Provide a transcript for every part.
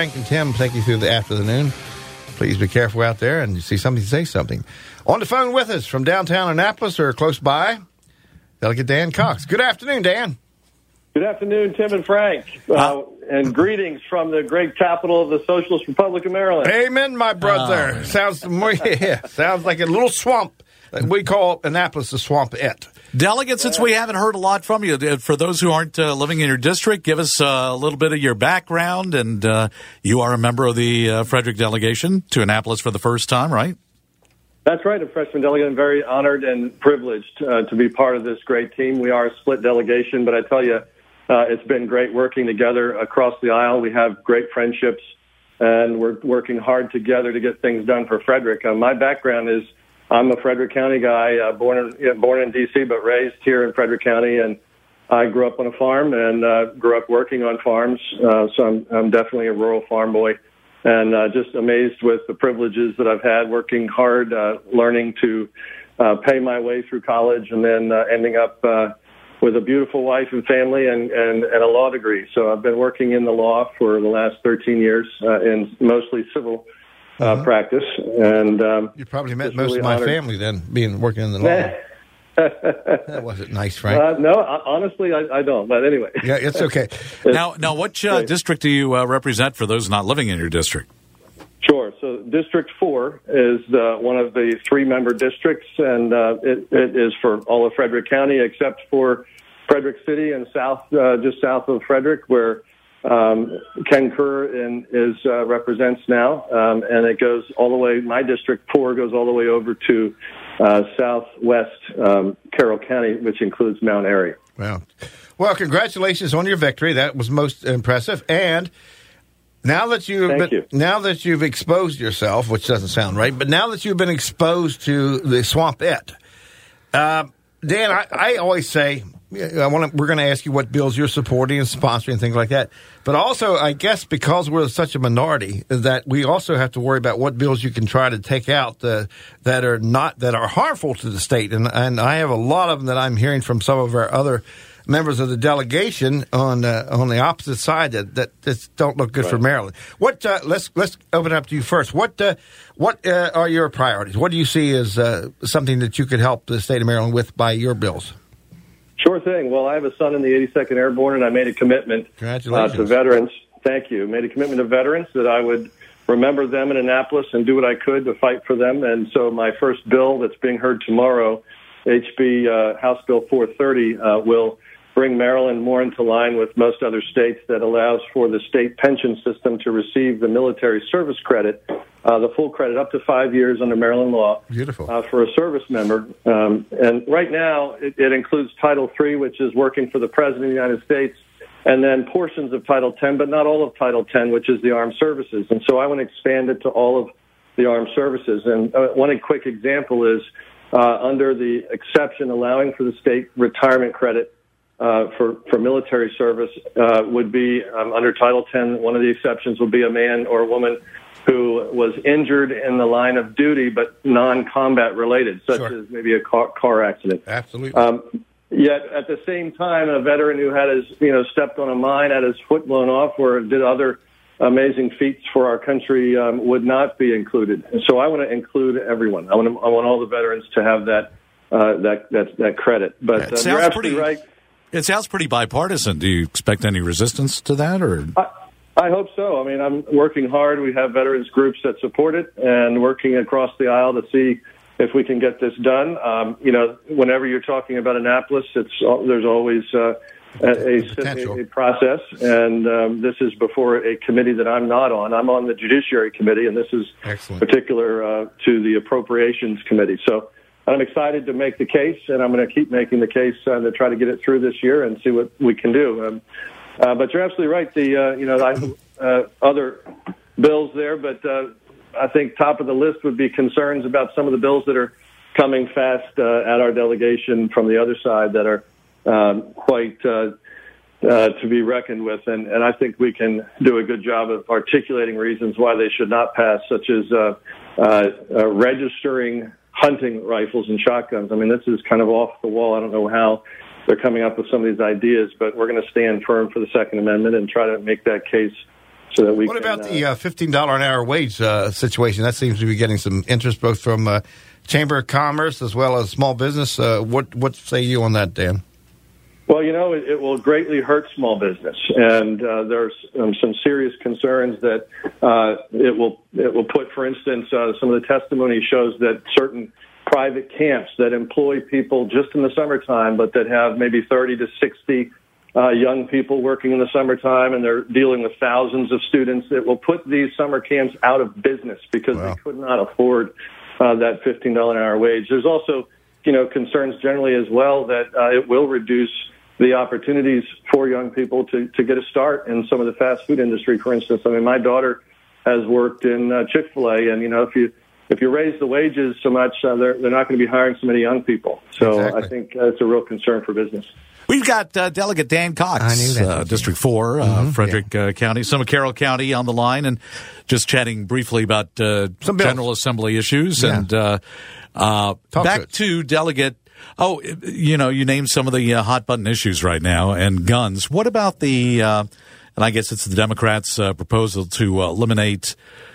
Frank and Tim take you through the afternoon. Please be careful out there, and you see something, say something. On the phone with us from downtown Annapolis or close by, Delegate Dan Cox. Good afternoon, Dan. Good afternoon, Tim and Frank, and greetings from the great capital of the Socialist Republic of Maryland. Amen, my brother. Sounds like a little swamp. We call Annapolis the Swampette. Delegate, since we haven't heard a lot from you, for those who aren't living in your district, give us a little bit of your background. And you are a member of the Frederick delegation to Annapolis for the first time, right? That's right, a freshman delegate. I'm very honored and privileged to be part of this great team. We are a split delegation, but I tell you, it's been great working together across the aisle. We have great friendships, and we're working hard together to get things done for Frederick. My background is I'm a Frederick County guy, born in D.C., but raised here in Frederick County, and I grew up on a farm and grew up working on farms, so I'm definitely a rural farm boy, and just amazed with the privileges that I've had working hard, learning to pay my way through college, and then ending up with a beautiful wife and family and a law degree. So I've been working in the law for the last 13 years in mostly civil practice. And you probably met most really of my honored. family then, working in the law. That wasn't nice, Frank. No, honestly, I don't. But anyway. Yeah, it's okay. Now, what district do you represent for those not living in your district? Sure. So District 4 is one of the 3-member districts, and it is for all of Frederick County except for Frederick City and just south of Frederick, where Ken Kerr represents now, and it goes all the way. My District 4 goes all the way over to southwest Carroll County, which includes Mount Airy. Wow. Well, congratulations on your victory. That was most impressive. And now that you've exposed yourself, which doesn't sound right, but now that you've been exposed to the Swampette, Dan, I always say we're going to ask you what bills you're supporting and sponsoring and things like that. But also, I guess because we're such a minority, that we also have to worry about what bills you can try to take out that are harmful to the state. And I have a lot of them that I'm hearing from some of our other members of the delegation on the opposite side that just don't look good for Maryland. What let's open it up to you first. What are your priorities? What do you see as something that you could help the state of Maryland with by your bills? Sure thing. Well, I have a son in the 82nd Airborne, and I made a commitment to veterans. Thank you. Made a commitment to veterans that I would remember them in Annapolis and do what I could to fight for them. And so my first bill that's being heard tomorrow, HB House Bill 430, will bring Maryland more into line with most other states that allows for the state pension system to receive the military service credit, the full credit up to 5 years under Maryland law. Beautiful. For a service member. And right now it includes Title III, which is working for the President of the United States, and then portions of Title X, but not all of Title X, which is the armed services. And so I want to expand it to all of the armed services. And one quick example is under the exception allowing for the state retirement credit for military service would be under Title X. One of the exceptions would be a man or a woman who was injured in the line of duty but non-combat related, such as maybe a car accident. Absolutely. Yet at the same time, a veteran who had stepped on a mine, had his foot blown off, or did other amazing feats for our country would not be included. And so I want to include everyone. I want all the veterans to have that credit. But you're absolutely right. It sounds pretty bipartisan. Do you expect any resistance to that, or? I hope so. I mean, I'm working hard. We have veterans groups that support it, and working across the aisle to see if we can get this done. Whenever you're talking about Annapolis, there's always a process, and this is before a committee that I'm not on. I'm on the Judiciary Committee, and this is particular to the Appropriations Committee. So I'm excited to make the case, and I'm going to keep making the case to try to get it through this year and see what we can do. But you're absolutely right. The other bills there, but I think top of the list would be concerns about some of the bills that are coming fast at our delegation from the other side that are quite to be reckoned with, and I think we can do a good job of articulating reasons why they should not pass, such as registering hunting rifles and shotguns. I mean, this is kind of off the wall. I don't know how they're coming up with some of these ideas, but we're going to stand firm for the Second Amendment and try to make that case so that we What about the $15 an hour wage situation? That seems to be getting some interest both from Chamber of Commerce as well as small business. What say you on that, Dan? Well, it will greatly hurt small business, and there's some serious concerns that it will put, for instance, some of the testimony shows that certain private camps that employ people just in the summertime, but that have maybe 30 to 60 young people working in the summertime, and they're dealing with thousands of students. It will put these summer camps out of business because they could not afford that $15 an hour wage. There's also, concerns generally as well that it will reduce the opportunities for young people to get a start in some of the fast food industry, for instance. I mean, my daughter has worked in Chick-fil-A, and, if you raise the wages so much, they're not going to be hiring so many young people. So exactly. I think it's a real concern for business. We've got Delegate Dan Cox, District 4, Frederick County, some of Carroll County on the line, and just chatting briefly about General Assembly issues. Yeah. And back to Delegate. Oh, you named some of the hot-button issues right now, and guns. What about and I guess it's the Democrats' proposal to eliminate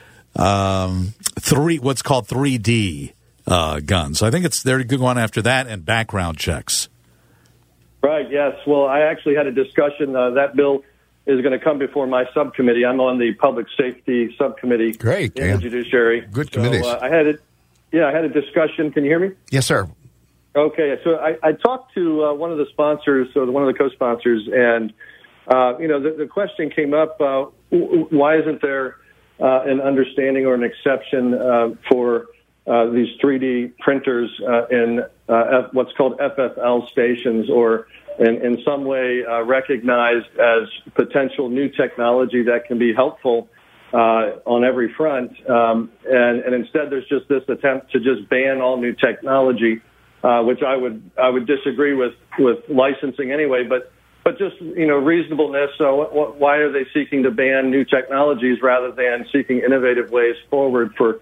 what's called 3D guns. I think they're going after that and background checks. Right, yes. Well, I actually had a discussion. That bill is going to come before my subcommittee. I'm on the Public Safety Subcommittee in the Judiciary. Good committees. I had a discussion. Can you hear me? Yes, sir. Okay, so I talked to one of the sponsors, or one of the co-sponsors, and, the question came up, why isn't there an understanding or an exception for these 3D printers in what's called FFL stations, or in some way recognized as potential new technology that can be helpful on every front. And instead there's just this attempt to just ban all new technology, which I would disagree with licensing anyway, but just, reasonableness. So why are they seeking to ban new technologies rather than seeking innovative ways forward for,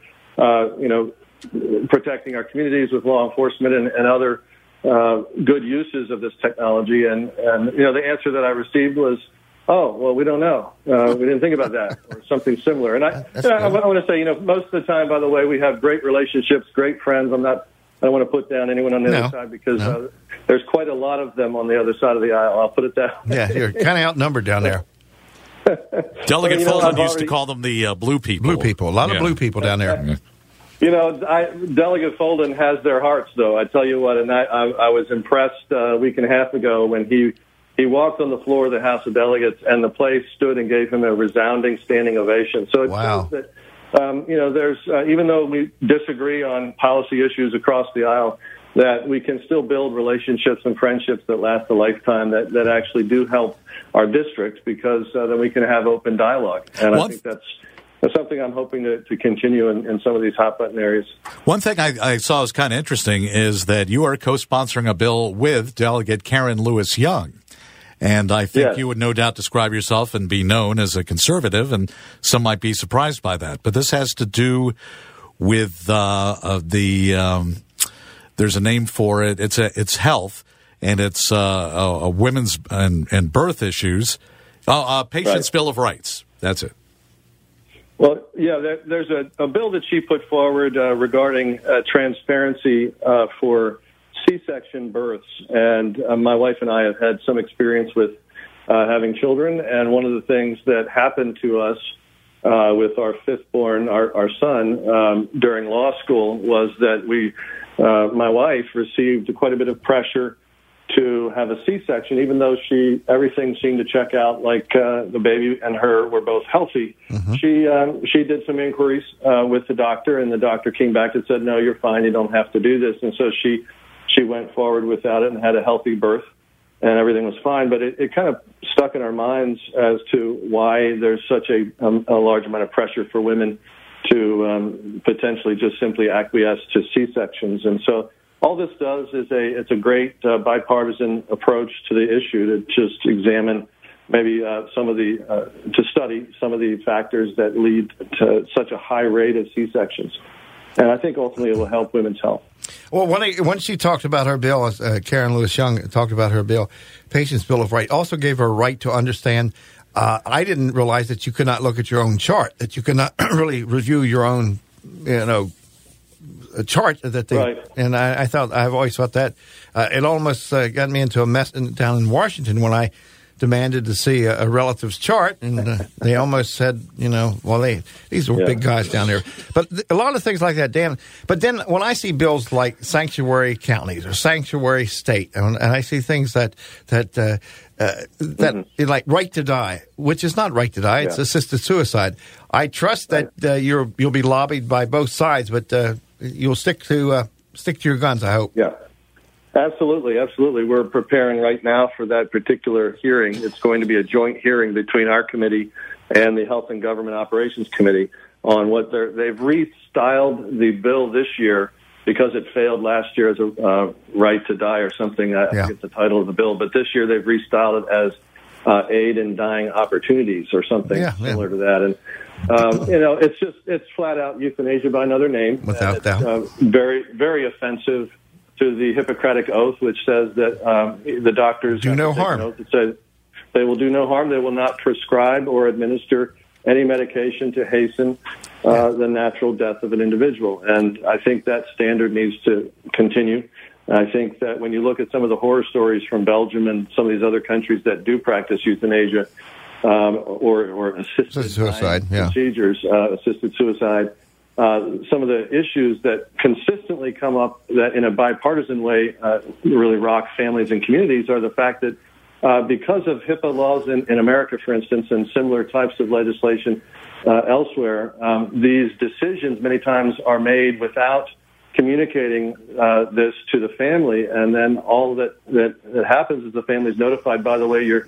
protecting our communities with law enforcement and other good uses of this technology? And the answer that I received was, oh, well, we don't know. We didn't think about that, or something similar. And I want to say, most of the time, by the way, we have great relationships, great friends. I don't want to put down anyone on the other side because there's quite a lot of them on the other side of the aisle. I'll put it that way. Yeah, you're kind of outnumbered down there. Delegate Folden used to call them the blue people. Blue people. A lot of blue people down there. Delegate Folden has their hearts, though. I tell you what, and I was impressed a week and a half ago when he walked on the floor of the House of Delegates, and the place stood and gave him a resounding standing ovation. So it shows that, there's even though we disagree on policy issues across the aisle, that we can still build relationships and friendships that last a lifetime that actually do help our district, because then we can have open dialogue. And I think that's something I'm hoping to continue in some of these hot-button areas. One thing I saw was kind of interesting is that you are co-sponsoring a bill with Delegate Karen Lewis Young. And I think you would no doubt describe yourself and be known as a conservative, and some might be surprised by that. But this has to do with there's a name for it. It's health, and it's a women's and birth issues. Patient's Bill of Rights. That's it. Well, yeah, there's a bill that she put forward regarding transparency for C-section births, and my wife and I have had some experience with having children, and one of the things that happened to us with our fifth-born, our son, during law school was that my wife received quite a bit of pressure to have a C-section, even though everything seemed to check out, like the baby and her were both healthy. Mm-hmm. She did some inquiries with the doctor, and the doctor came back and said, no, you're fine, you don't have to do this. And so she went forward without it and had a healthy birth, and everything was fine. But it kind of stuck in our minds as to why there's such a large amount of pressure for women to potentially just simply acquiesce to C-sections. And so all this does is it's a great bipartisan approach to the issue to just examine maybe to study some of the factors that lead to such a high rate of C-sections. And I think ultimately it will help women's health. Well, when she talked about her bill, Karen Lewis Young talked about her bill, Patient's Bill of Rights, also gave her a right to understand I didn't realize that you could not look at your own chart, that you could not really review your own, a chart that they. Right. And I've always thought that it almost got me into a mess down in Washington when I demanded to see a relative's chart, and they almost said, these are big guys down there. But a lot of things like that, Dan. But then when I see bills like sanctuary counties or sanctuary state, and I see things that like right to die, which is not right to die, it's assisted suicide. I trust that you'll be lobbied by both sides, but you'll stick to your guns, I hope. Yeah. Absolutely. We're preparing right now for that particular hearing. It's going to be a joint hearing between our committee and the Health and Government Operations Committee on what they've restyled the bill this year because it failed last year as a right to die or something. I forget the title of the bill, but this year they've restyled it as aid in dying opportunities or something similar to that. And it's flat out euthanasia by another name. Without doubt, very, very offensive to the Hippocratic Oath, which says that the doctors do no harm. It says they will do no harm. They will not prescribe or administer any medication to hasten the natural death of an individual. And I think that standard needs to continue. I think that when you look at some of the horror stories from Belgium and some of these other countries that do practice euthanasia or assisted suicide procedures, assisted suicide, some of the issues that consistently come up that in a bipartisan way really rock families and communities are the fact that because of HIPAA laws in America, for instance, and similar types of legislation elsewhere, these decisions many times are made without communicating this to the family, and then all that happens is the family is notified, by the way, your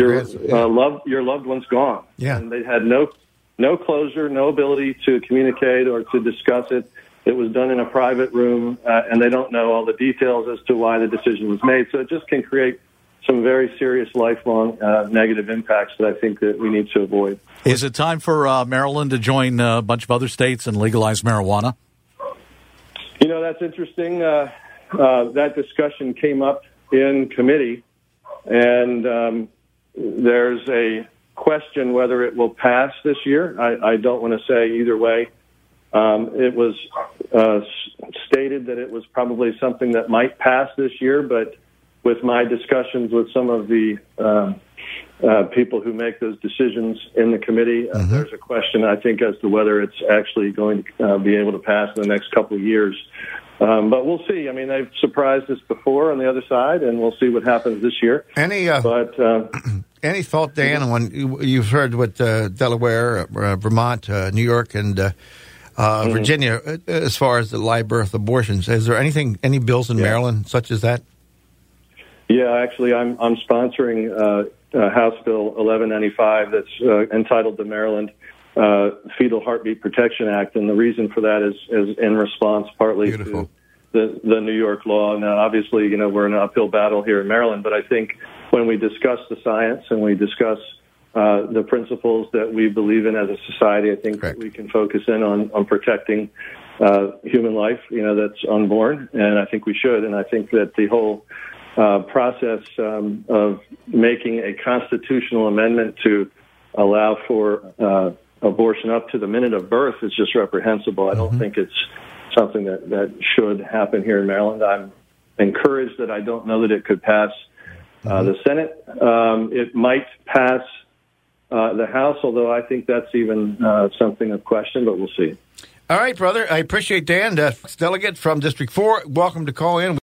loved one's gone. Yeah. And they had no closure, no ability to communicate or to discuss it. It was done in a private room, and they don't know all the details as to why the decision was made. So it just can create some very serious lifelong negative impacts that I think that we need to avoid. Is it time for Maryland to join a bunch of other states and legalize marijuana? That's interesting. That discussion came up in committee, and there's a question whether it will pass this year. I don't want to say either way. It was stated that it was probably something that might pass this year, but with my discussions with some of the people who make those decisions in the committee, there's a question, I think, as to whether it's actually going to be able to pass in the next couple of years. But we'll see. I mean, they've surprised us before on the other side, and we'll see what happens this year. Any thought, Dan, when you've heard what Delaware, Vermont, New York, and Virginia, as far as the live birth abortions, is there any bills in Maryland such as that? Yeah, actually, I'm sponsoring House Bill 1195 that's entitled the Maryland Fetal Heartbeat Protection Act, and the reason for that is in response partly to the New York law. Now, obviously, we're in an uphill battle here in Maryland, but I think when we discuss the science and we discuss the principles that we believe in as a society, I think that we can focus in on protecting human life, that's unborn, and I think we should. And I think that the whole process of making a constitutional amendment to allow for abortion up to the minute of birth is just reprehensible. I don't think it's something that should happen here in Maryland. I'm encouraged that I don't know that it could pass the Senate. It might pass the House, although I think that's even something of question, but we'll see. All right, brother. I appreciate Dan, delegate from District 4. Welcome to call in.